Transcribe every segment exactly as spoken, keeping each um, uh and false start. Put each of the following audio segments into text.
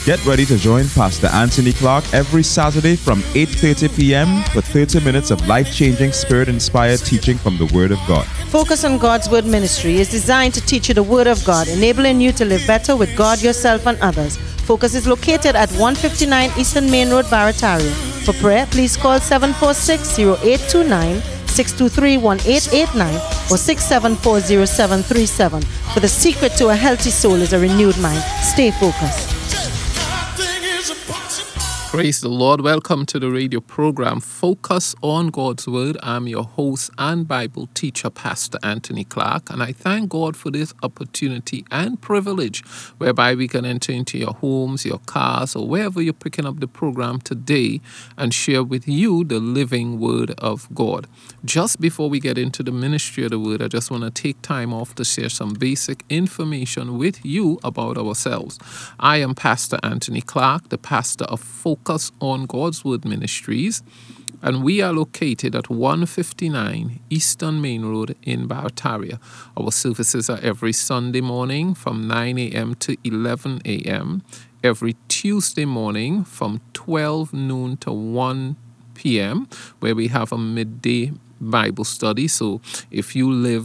Get ready to join Pastor Anthony Clark every Saturday from eight thirty p.m. for thirty minutes of life-changing, Spirit-inspired teaching from the Word of God. Focus on God's Word Ministry is designed to teach you the Word of God, enabling you to live better with God, yourself, and others. Focus is located at one fifty-nine Eastern Main Road, Barataria. For prayer, please call seven four six, zero eight two nine, six two three, one eight eight nine or six seven four, zero seven three seven. For the secret to a healthy soul is a renewed mind. Stay focused. Praise the Lord. Welcome to the radio program Focus on God's Word. I'm your host and Bible teacher, Pastor Anthony Clark, and I thank God for this opportunity and privilege whereby we can enter into your homes, your cars, or wherever you're picking up the program today and share with you the living Word of God. Just before we get into the ministry of the Word, I just want to take time off to share some basic information with you about ourselves. I am Pastor Anthony Clark, the pastor of Focus Focus on God's Word Ministries, and we are located at one fifty-nine Eastern Main Road in Barataria. Our services are every Sunday morning from nine a.m. to eleven a.m., every Tuesday morning from twelve noon to one p.m., where we have a midday Bible study. So if you live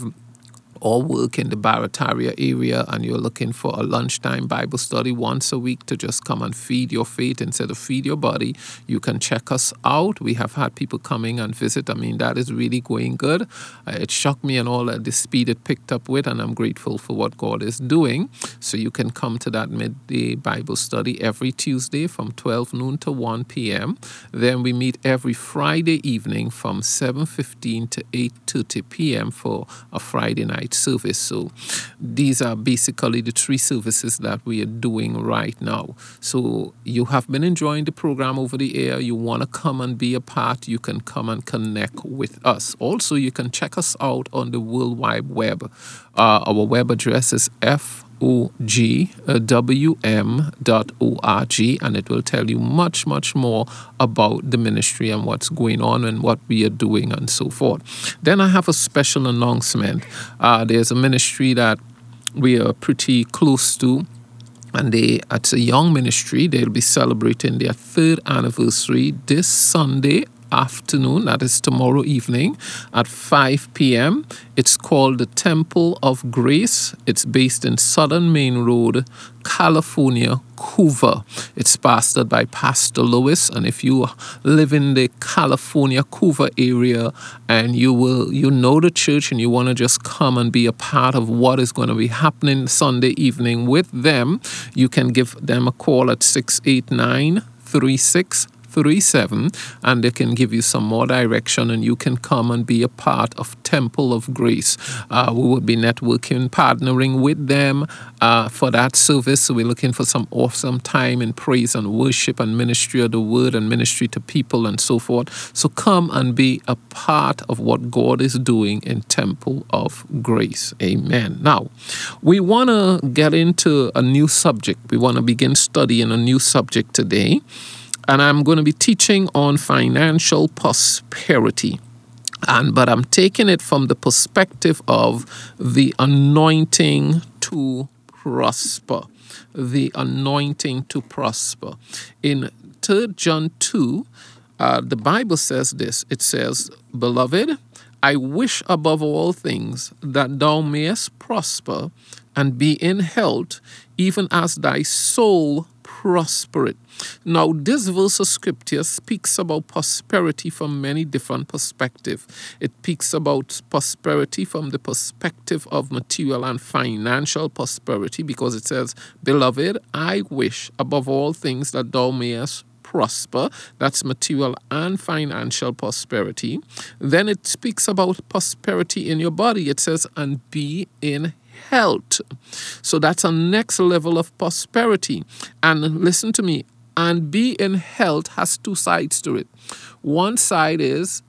or work in the Barataria area and you're looking for a lunchtime Bible study once a week to just come and feed your faith instead of feed your body, you can check us out. We have had people coming and visit. I mean, that is really going good. Uh, it shocked me and all at the speed it picked up with, and I'm grateful for what God is doing. So you can come to that midday Bible study every Tuesday from twelve noon to one p.m. Then we meet every Friday evening from seven fifteen to eight thirty p.m. for a Friday night service. So these are basically the three services that we are doing right now. So you have been enjoying the program over the air. You want to come and be a part, you can come and connect with us. Also, you can check us out on the World Wide Web. Uh, our web address is F O G W M dot org, and it will tell you much, much more about the ministry and what's going on and what we are doing and so forth. Then I have a special announcement. Uh, there's a ministry that we are pretty close to, and they, it's a young ministry. They'll be celebrating their third anniversary this Sunday afternoon, that is tomorrow evening at five p.m. It's called the Temple of Grace. It's based in Southern Main Road, California, Couva. It's pastored by Pastor Lewis, and if you live in the California Couva area and you will you know the church and you want to just come and be a part of what is going to be happening Sunday evening with them, you can give them a call at six eight nine, three six three seven, and they can give you some more direction, and you can come and be a part of Temple of Grace. Uh, we will be networking, partnering with them uh, for that service. So we're looking for some awesome time in praise and worship and ministry of the word and ministry to people and so forth. So come and be a part of what God is doing in Temple of Grace. Amen. Now, we want to get into a new subject. We want to begin studying a new subject today. And I'm going to be teaching on financial prosperity. And but I'm taking it from the perspective of the anointing to prosper. The anointing to prosper. In Third John two, uh, the Bible says this. It says, "Beloved, I wish above all things that thou mayest prosper and be in health, even as thy soul prospereth." Now, this verse of scripture speaks about prosperity from many different perspectives. It speaks about prosperity from the perspective of material and financial prosperity, because it says, "Beloved, I wish above all things that thou mayest prosper." That's material and financial prosperity. Then it speaks about prosperity in your body. It says, "and be in health." So that's a next level of prosperity. And listen to me, and be in health has two sides to it. One side is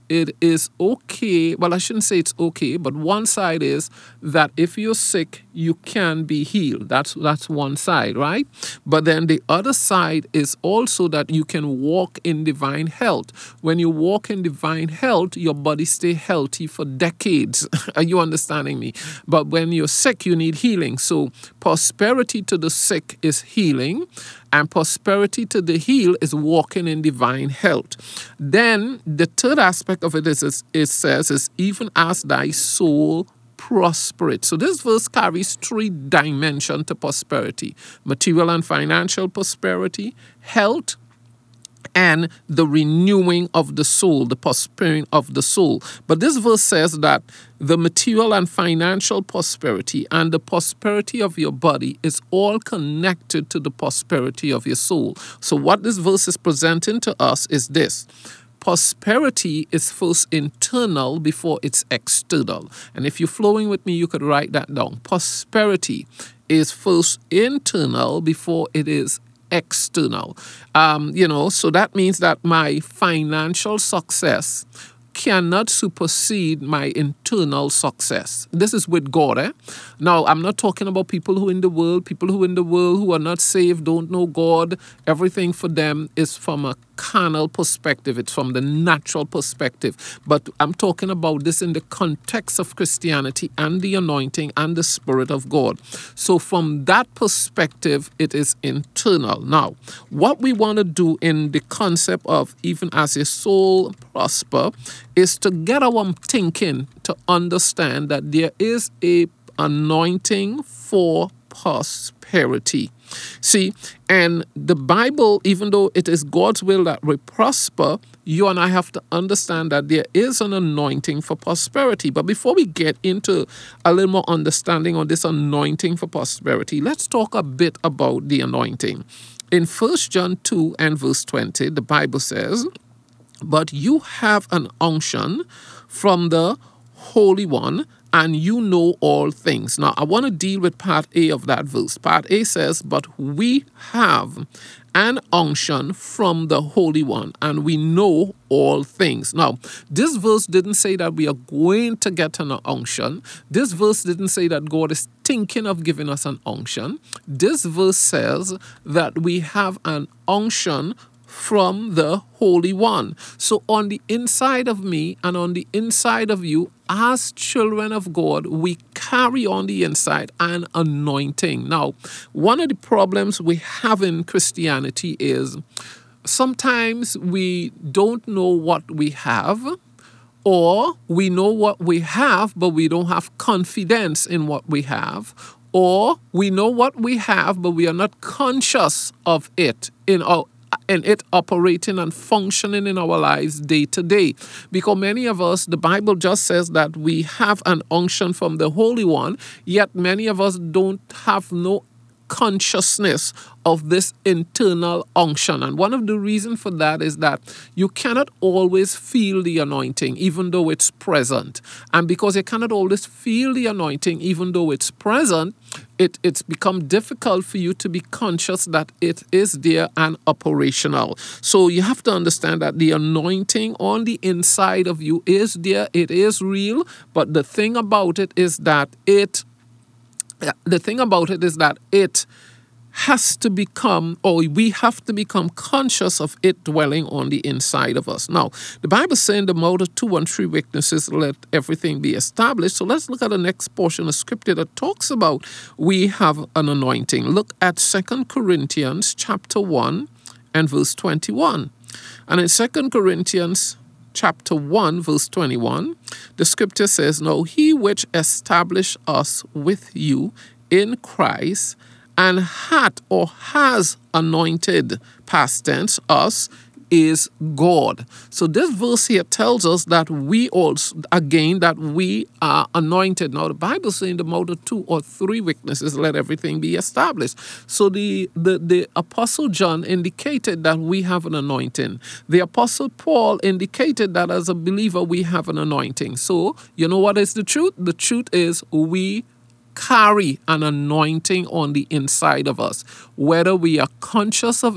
it is okay. Well, I shouldn't say it's okay, but one side is that if you're sick, you can be healed. That's that's one side, right? But then the other side is also that you can walk in divine health. When you walk in divine health, your body stay healthy for decades. Are you understanding me? But when you're sick, you need healing. So prosperity to the sick is healing, and prosperity to the healed is walking in divine health. Then the third aspect of it is, is it says is even as thy soul prospereth. So this verse carries three dimensions to prosperity: material and financial prosperity, health, and the renewing of the soul, the prospering of the soul. But this verse says that the material and financial prosperity and the prosperity of your body is all connected to the prosperity of your soul. So what this verse is presenting to us is this: prosperity is first internal before it's external. And if you're flowing with me, you could write that down. Prosperity is first internal before it is external. Um, you know, so that means that my financial success cannot supersede my internal success. This is with God. Eh? Now, I'm not talking about people who in the world, people who in the world who are not saved, don't know God. Everything for them is from a carnal perspective. It's from the natural perspective. But I'm talking about this in the context of Christianity and the anointing and the Spirit of God. So from that perspective, it is internal. Now, what we want to do in the concept of even as your soul prosper is to get our thinking to understand that there is a anointing for prosperity. See, and the Bible, even though it is God's will that we prosper, you and I have to understand that there is an anointing for prosperity. But before we get into a little more understanding on this anointing for prosperity, let's talk a bit about the anointing. In First John two and verse twenty, the Bible says, "But you have an unction from the Holy One, and you know all things." Now, I want to deal with part A of that verse. Part A says, "But we have an unction from the Holy One, and we know all things." Now, this verse didn't say that we are going to get an unction. This verse didn't say that God is thinking of giving us an unction. This verse says that we have an unction from the Holy One. So on the inside of me and on the inside of you, as children of God, we carry on the inside an anointing. Now, one of the problems we have in Christianity is sometimes we don't know what we have, or we know what we have, but we don't have confidence in what we have, or we know what we have, but we are not conscious of it in our and it operating and functioning in our lives day to day. Because many of us, the Bible just says that we have an unction from the Holy One, yet many of us don't have no consciousness of this internal unction. And one of the reasons for that is that you cannot always feel the anointing even though it's present. And because you cannot always feel the anointing even though it's present, it, it's become difficult for you to be conscious that it is there and operational. So you have to understand that the anointing on the inside of you is there, it is real, but the thing about it is that it The thing about it is that it has to become, or we have to become conscious of it dwelling on the inside of us. Now, the Bible is saying the mouth of two and three witnesses let everything be established. So let's look at the next portion of scripture that talks about we have an anointing. Look at Second Corinthians chapter one and verse twenty-one. And in Second Corinthians chapter one, verse twenty-one, the scripture says, "Now he which established us with you in Christ and hath or has anointed," past tense, "us, is God." So this verse here tells us that we also, again, that we are anointed. Now the Bible says in the mouth of two or three witnesses, let everything be established. So the, the, the Apostle John indicated that we have an anointing. The Apostle Paul indicated that as a believer we have an anointing. So you know what is the truth? The truth is we carry an anointing on the inside of us, whether we are conscious of it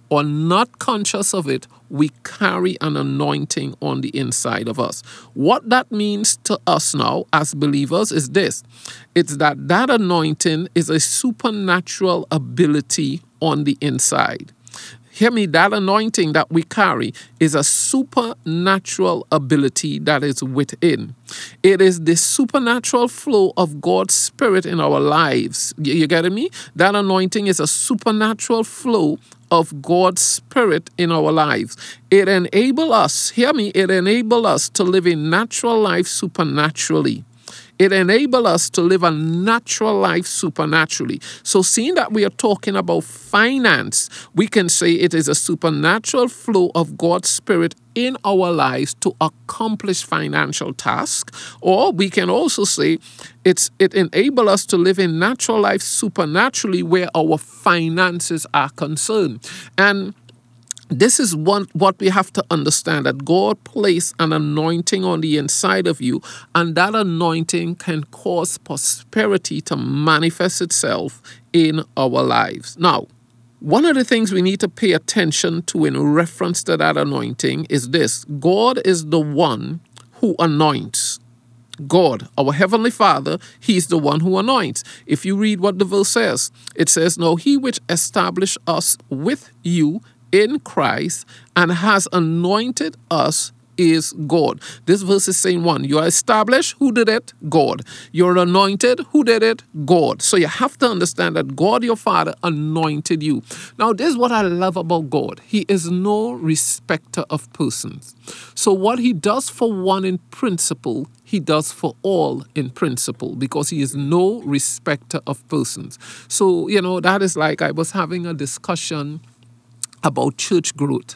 or not conscious of it, we carry an anointing on the inside of us. What that means to us now as believers is this. It's that that anointing is a supernatural ability on the inside. Hear me, that anointing that we carry is a supernatural ability that is within. It is the supernatural flow of God's Spirit in our lives. You, you getting me? That anointing is a supernatural flow of God's Spirit in our lives. It enables us, hear me, it enables us to live a natural life supernaturally. It enables us to live a natural life supernaturally. So seeing that we are talking about finance, we can say it is a supernatural flow of God's Spirit in our lives to accomplish financial tasks. Or we can also say it's it enables us to live a natural life supernaturally where our finances are concerned. And this is one what we have to understand, that God placed an anointing on the inside of you, and that anointing can cause prosperity to manifest itself in our lives. Now, one of the things we need to pay attention to in reference to that anointing is this. God is the one who anoints. God, our Heavenly Father, He's the one who anoints. If you read what the verse says, it says, "Now He which established us with you in Christ and has anointed us is God." This verse is saying, one, you are established. Who did it? God. You're anointed. Who did it? God. So you have to understand that God, your Father, anointed you. Now, this is what I love about God. He is no respecter of persons. So what He does for one in principle, He does for all in principle, because He is no respecter of persons. So, you know, that is like I was having a discussion about church growth.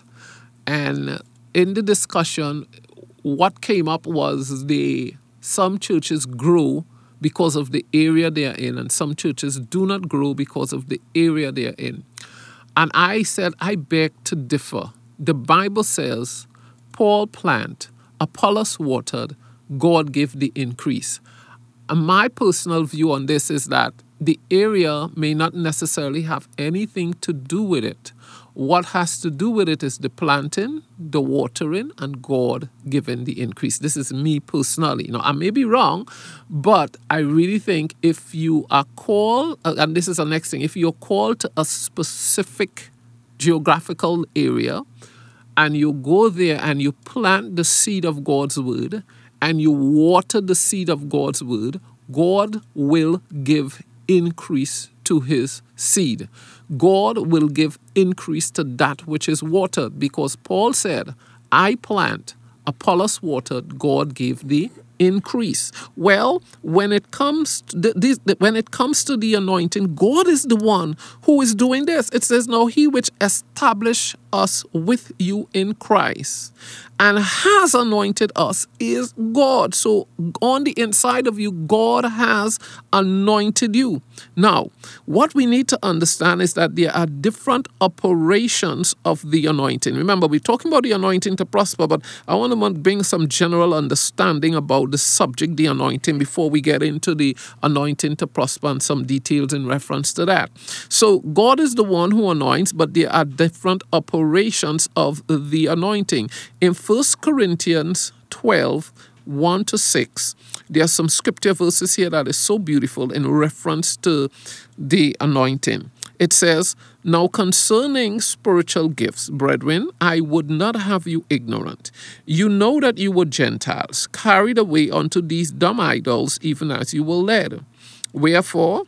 And in the discussion, what came up was the some churches grow because of the area they are in, and some churches do not grow because of the area they are in. And I said, I beg to differ. The Bible says, Paul planted, Apollos watered, God gave the increase. And my personal view on this is that the area may not necessarily have anything to do with it. What has to do with it is the planting, the watering, and God giving the increase. This is me personally. Now, I may be wrong, but I really think if you are called, and this is the next thing, if you're called to a specific geographical area, and you go there and you plant the seed of God's word, and you water the seed of God's word, God will give increase to His seed. God will give increase to that which is watered, because Paul said, I plant, Apollos watered, God gave the increase. Well, when it comes to the, this, the, when it comes to the anointing, God is the one who is doing this. It says, "Now He which established us with you in Christ and has anointed us is God." So on the inside of you, God has anointed you. Now, what we need to understand is that there are different operations of the anointing. Remember, we're talking about the anointing to prosper, but I want to bring some general understanding about the subject, the anointing, before we get into the anointing to prosper and some details in reference to that. So God is the one who anoints, but there are different operations of the anointing. In First Corinthians twelve, one to six, there are some scripture verses here that is so beautiful in reference to the anointing. It says, "Now concerning spiritual gifts, brethren, I would not have you ignorant. You know that you were Gentiles, carried away unto these dumb idols, even as you were led. Wherefore,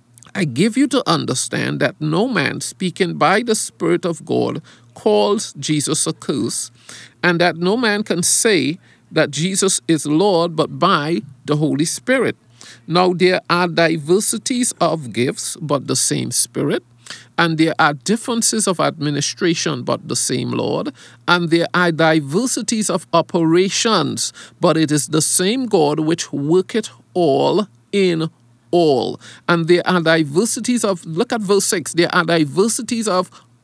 I give you to understand that no man speaking by the Spirit of God calls Jesus accursed, and that no man can say that Jesus is Lord but by the Holy Spirit. Now there are diversities of gifts, but the same Spirit. And there are differences of administration, but the same Lord. And there are diversities of operations, but it is the same God which worketh all in all. And there are diversities of, look at verse six, there are diversities of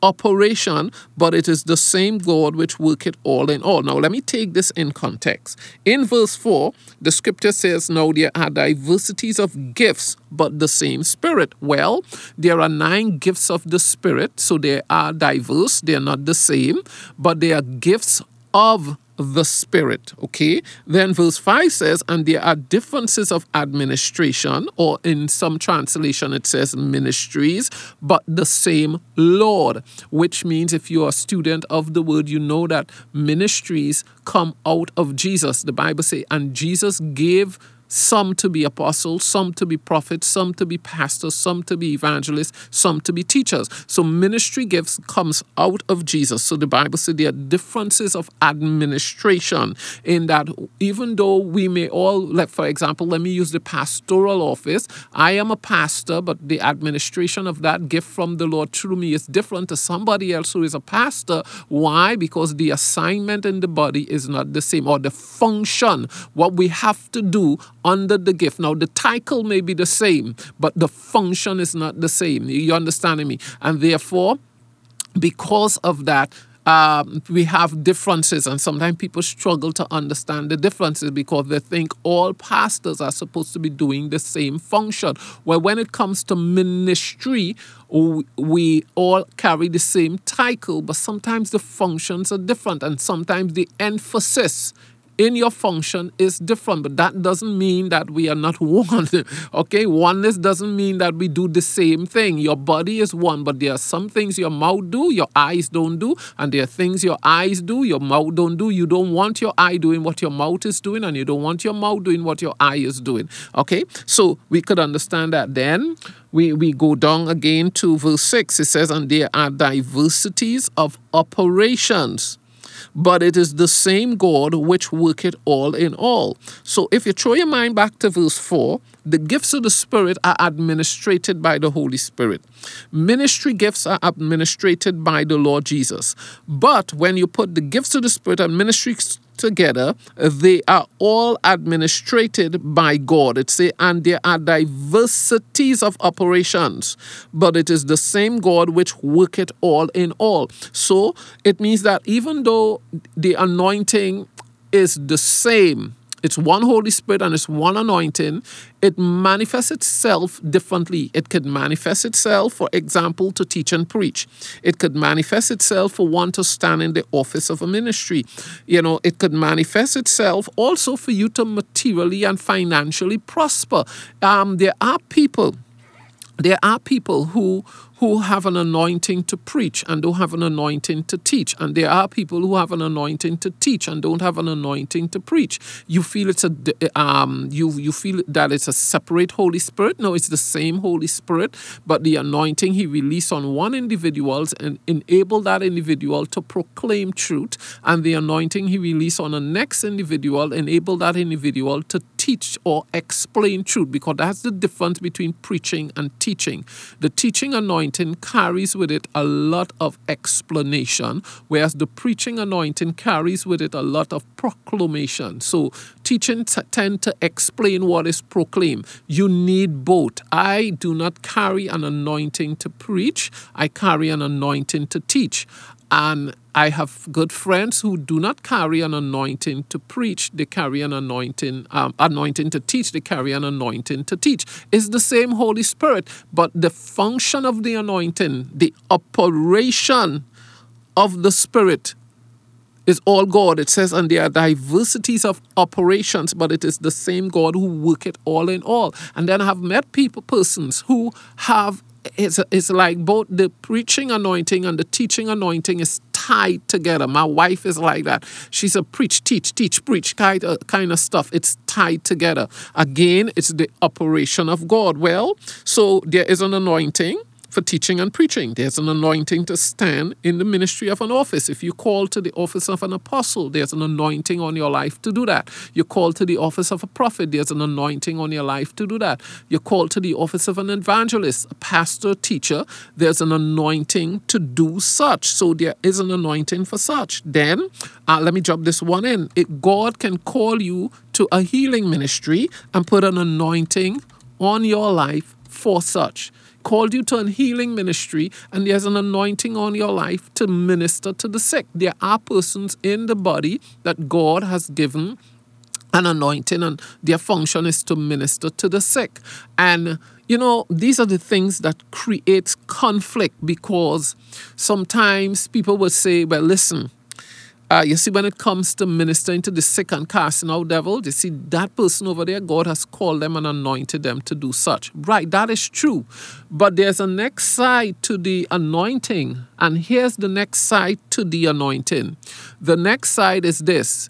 operation, but it is the same God which worketh all in all. Now, let me take this in context. In verse four, the scripture says, now there are diversities of gifts, but the same Spirit. Well, there are nine gifts of the Spirit, so they are diverse. They are not the same, but they are gifts of the Spirit, okay? Then verse five says, and there are differences of administration, or in some translation it says ministries, but the same Lord, which means if you're a student of the word, you know that ministries come out of Jesus. The Bible says, and Jesus gave some to be apostles, some to be prophets, some to be pastors, some to be evangelists, some to be teachers. So ministry gifts comes out of Jesus. So the Bible says there are differences of administration in that even though we may all, like for example, let me use the pastoral office. I am a pastor, but the administration of that gift from the Lord through me is different to somebody else who is a pastor. Why? Because the assignment in the body is not the same, or the function, what we have to do under the gift. Now, the title may be the same, but the function is not the same. You understanding me? And therefore, because of that, um, we have differences, and sometimes people struggle to understand the differences because they think all pastors are supposed to be doing the same function. Well, when it comes to ministry, we all carry the same title, but sometimes the functions are different, and sometimes the emphasis in your function is different, but that doesn't mean that we are not one. Okay, oneness doesn't mean that we do the same thing. Your body is one, but there are some things your mouth do, your eyes don't do, and there are things your eyes do, your mouth don't do. You don't want your eye doing what your mouth is doing, and you don't want your mouth doing what your eye is doing. Okay, so we could understand that. Then we, we go down again to verse six. It says, and there are diversities of operations, but it is the same God which worketh all in all. So if you throw your mind back to verse four, the gifts of the Spirit are administrated by the Holy Spirit. Ministry gifts are administrated by the Lord Jesus. But when you put the gifts of the Spirit and ministry together, they are all administrated by God. It says, and there are diversities of operations, but it is the same God which worketh all in all. So it means that even though the anointing is the same, it's one Holy Spirit and it's one anointing, it manifests itself differently. It could manifest itself, for example, to teach and preach. It could manifest itself for one to stand in the office of a ministry. You know, it could manifest itself also for you to materially and financially prosper. Um, there are people, there are people who who have an anointing to preach and don't have an anointing to teach. And there are people who have an anointing to teach and don't have an anointing to preach. You feel it's a um you you feel that it's a separate Holy Spirit? No, it's the same Holy Spirit, but the anointing he released on one individual and enable that individual to proclaim truth, and the anointing he released on the next individual enable that individual to teach or explain truth, because that's the difference between preaching and teaching. The teaching anointing carries with it a lot of explanation, whereas the preaching anointing carries with it a lot of proclamation. So teaching t- tend to explain what is proclaimed. You need both. I do not carry an anointing to preach. I carry an anointing to teach. And I have good friends who do not carry an anointing to preach. They carry an anointing, um, anointing to teach. They carry an anointing to teach. It's the same Holy Spirit, but the function of the anointing, the operation of the Spirit is all God. It says, and there are diversities of operations, but it is the same God who worketh all in all. And then I have met people, persons who have It's, it's like both the preaching anointing and the teaching anointing is tied together. My wife is like that. She's a preach, teach, teach, preach kind of, kind of stuff. It's tied together. Again, it's the operation of God. Well, so there is an anointing for teaching and preaching. There's an anointing to stand in the ministry of an office. If you call to the office of an apostle, there's an anointing on your life to do that. You call to the office of a prophet, there's an anointing on your life to do that. You call to the office of an evangelist, a pastor, teacher, there's an anointing to do such. So there is an anointing for such. Then, uh, let me drop this one in. It, God can call you to a healing ministry and put an anointing on your life for such. called you to a healing ministry, and there's an anointing on your life to minister to the sick. There are persons in the body that God has given an anointing, and their function is to minister to the sick. And, you know, these are the things that create conflict, because sometimes people will say, well, listen, Uh, you see, when it comes to ministering to the sick and casting out devils, you see, that person over there, God has called them and anointed them to do such. Right, that is true. But there's a next side to the anointing. And here's the next side to the anointing. The next side is this.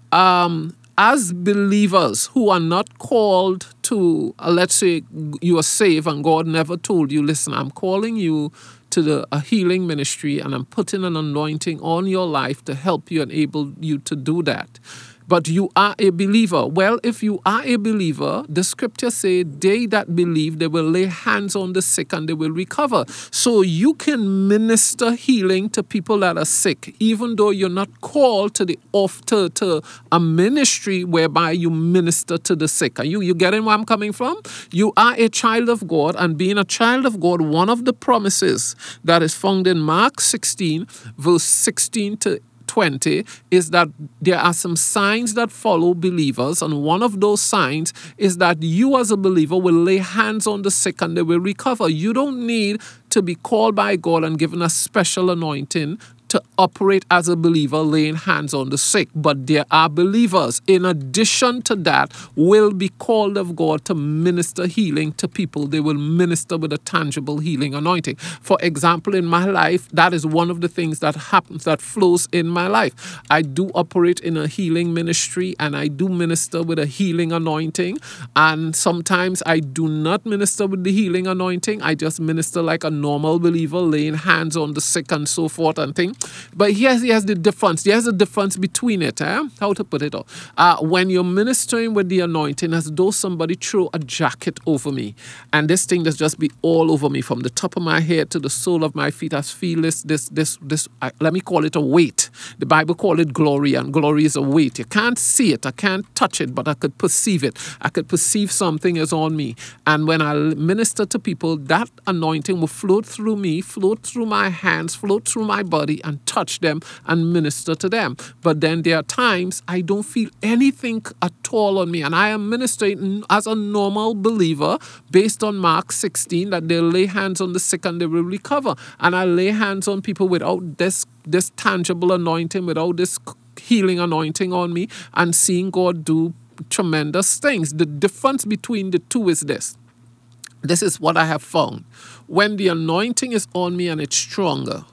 Um, as believers who are not called to, uh, let's say you are saved and God never told you, listen, I'm calling you to the, a healing ministry, and I'm putting an anointing on your life to help you, enable you to do that. But you are a believer. Well, if you are a believer, the scriptures say, they that believe, they will lay hands on the sick and they will recover. So you can minister healing to people that are sick, even though you're not called to the off to, to a ministry whereby you minister to the sick. Are you, you getting where I'm coming from? You are a child of God, and being a child of God, one of the promises that is found in Mark sixteen, verse sixteen to twenty, is that there are some signs that follow believers, and one of those signs is that you as a believer will lay hands on the sick and they will recover. You don't need to be called by God and given a special anointing to operate as a believer laying hands on the sick. But there are believers, in addition to that, will be called of God to minister healing to people. They will minister with a tangible healing anointing. For example, in my life, that is one of the things that happens, that flows in my life. I do operate in a healing ministry, and I do minister with a healing anointing. And sometimes I do not minister with the healing anointing. I just minister like a normal believer, laying hands on the sick and so forth and things. But here's, here's the difference. There's a difference between it. Eh? How to put it out. Uh, when you're ministering with the anointing, as though somebody threw a jacket over me, and this thing does just be all over me from the top of my head to the sole of my feet. I feel this, this, this, this. Uh, let me call it a weight. The Bible call it glory, and glory is a weight. You can't see it. I can't touch it, but I could perceive it. I could perceive something is on me. And when I minister to people, that anointing will float through me, float through my hands, float through my body, and touch them and minister to them. But then there are times I don't feel anything at all on me, and I am ministering as a normal believer based on Mark sixteen, that they'll lay hands on the sick and they will recover. And I lay hands on people without this this tangible anointing, without this healing anointing on me, and seeing God do tremendous things. The difference between the two is this. This is what I have found. When the anointing is on me and it's stronger,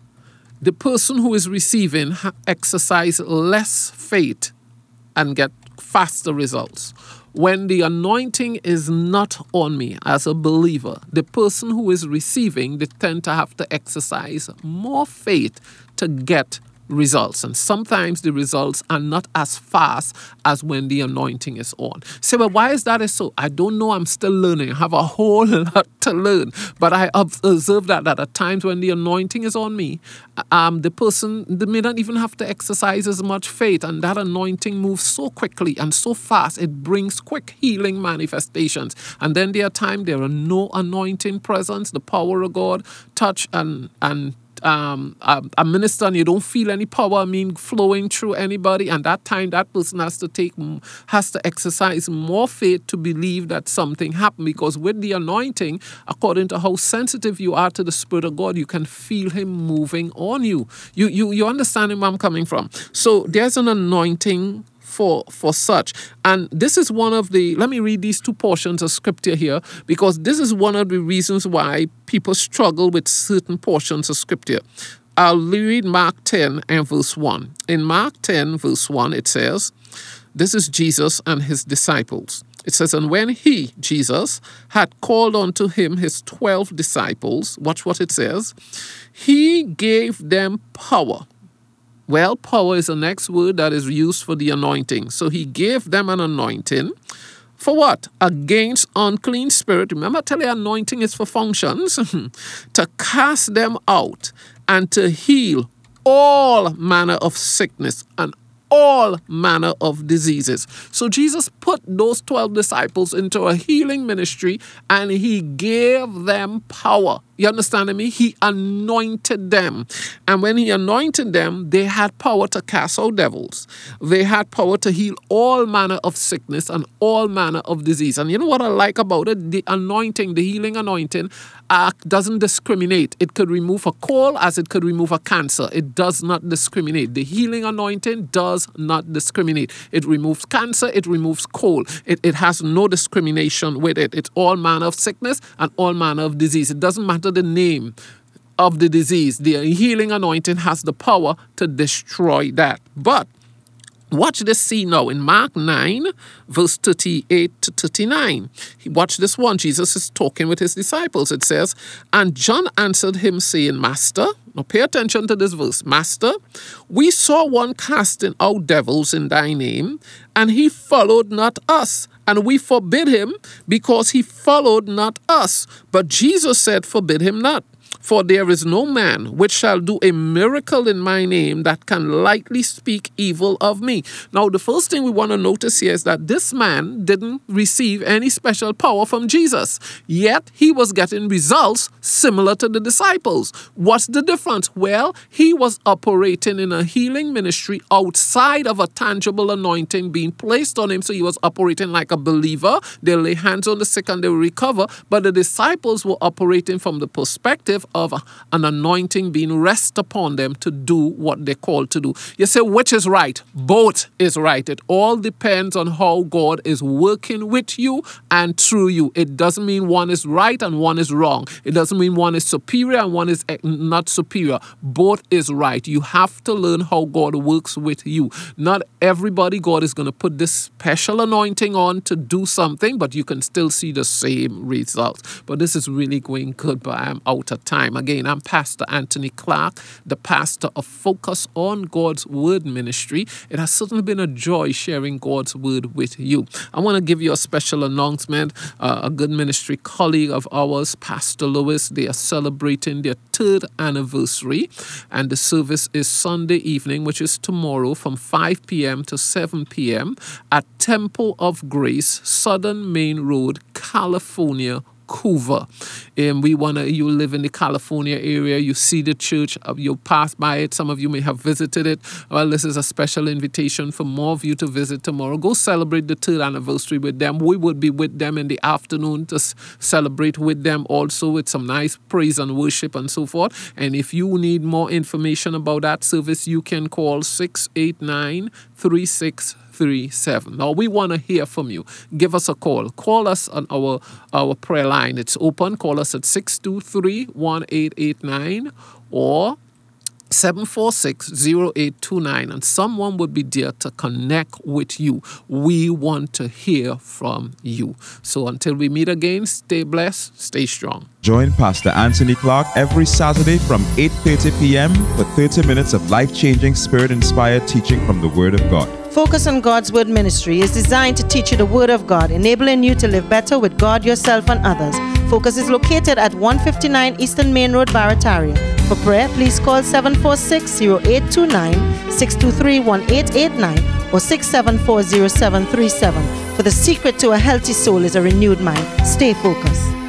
the person who is receiving ha- exercise less faith and get faster results. When the anointing is not on me as a believer, the person who is receiving, they tend to have to exercise more faith to get results. And sometimes the results are not as fast as when the anointing is on. Say, well, why is that so? I don't know. I'm still learning. I have a whole lot to learn. But I observe that, that at times when the anointing is on me, um, the person they may not even have to exercise as much faith. And that anointing moves so quickly and so fast. It brings quick healing manifestations. And then there are times there are no anointing presence, the power of God, touch and and Um, a, a minister, and you don't feel any power, I mean, flowing through anybody, and that time that person has to take, has to exercise more faith to believe that something happened, because with the anointing, according to how sensitive you are to the Spirit of God, you can feel Him moving on you. You, you, you understand where I'm coming from? So there's an anointing for for such. And this is one of the, let me read these two portions of scripture here, because this is one of the reasons why people struggle with certain portions of scripture. I'll read Mark ten and verse one. In Mark ten verse one, it says, this is Jesus and his disciples. It says, and when he, Jesus, had called unto him his twelve disciples, watch what it says, he gave them power. Well, power is the next word that is used for the anointing. So he gave them an anointing. For what? Against unclean spirit. Remember, I tell you, anointing is for functions. To cast them out and to heal all manner of sickness and all manner of diseases. So Jesus put those twelve disciples into a healing ministry, and he gave them power. You understand me? He anointed them. And when he anointed them, they had power to cast out devils. They had power to heal all manner of sickness and all manner of disease. And you know what I like about it? The anointing, the healing anointing, uh, doesn't discriminate. It could remove a cold as it could remove a cancer. It does not discriminate. The healing anointing does not discriminate. It removes cancer. It removes cold. It, it has no discrimination with it. It's all manner of sickness and all manner of disease. It doesn't matter the name of the disease. The healing anointing has the power to destroy that. But watch this scene now in Mark nine, verse thirty-eight to thirty-nine. Watch this one. Jesus is talking with his disciples. It says, and John answered him, saying, Master, now pay attention to this verse. Master, we saw one casting out devils in thy name, and he followed not us. And we forbid him, because he followed not us. But Jesus said, forbid him not. For there is no man which shall do a miracle in my name that can lightly speak evil of me. Now, the first thing we want to notice here is that this man didn't receive any special power from Jesus, yet he was getting results similar to the disciples. What's the difference? Well, he was operating in a healing ministry outside of a tangible anointing being placed on him, so he was operating like a believer. They lay hands on the sick and they will recover, but the disciples were operating from the perspective of an anointing being rest upon them to do what they're called to do. You say, which is right? Both is right. It all depends on how God is working with you and through you. It doesn't mean one is right and one is wrong. It doesn't mean one is superior and one is not superior. Both is right. You have to learn how God works with you. Not everybody God is going to put this special anointing on to do something, but you can still see the same results. But this is really going good, but I'm out of time. Again, I'm Pastor Anthony Clark, the pastor of Focus on God's Word Ministry. It has certainly been a joy sharing God's Word with you. I want to give you a special announcement. Uh, a good ministry colleague of ours, Pastor Lewis, they are celebrating their third anniversary, and the service is Sunday evening, which is tomorrow, from five p.m. to seven p.m. at Temple of Grace, Southern Main Road, California, Vancouver. And we want to, you live in the California area, you see the church, you pass by it, some of you may have visited it. Well, this is a special invitation for more of you to visit tomorrow. Go celebrate the third anniversary with them. We will be with them in the afternoon to celebrate with them also, with some nice praise and worship and so forth. And if you need more information about that service, you can call six eight nine, three six three seven. Now, we want to hear from you. Give us a call. Call us on our, our prayer line. It's open. Call us at six two three, one eight eight nine or seven four six, zero eight two nine, and someone would be there to connect with you. We want to hear from you. So until we meet again, stay blessed, stay strong. Join Pastor Anthony Clark every Saturday from eight thirty p.m. for thirty minutes of life-changing, Spirit-inspired teaching from the Word of God. Focus on God's Word Ministry is designed to teach you the Word of God, enabling you to live better with God, yourself, and others. Focus is located at one fifty-nine Eastern Main Road, Barataria. For prayer, please call seven four six, zero eight two nine, six two three, one eight eight nine or six seven four, zero seven three seven. For the secret to a healthy soul is a renewed mind. Stay focused.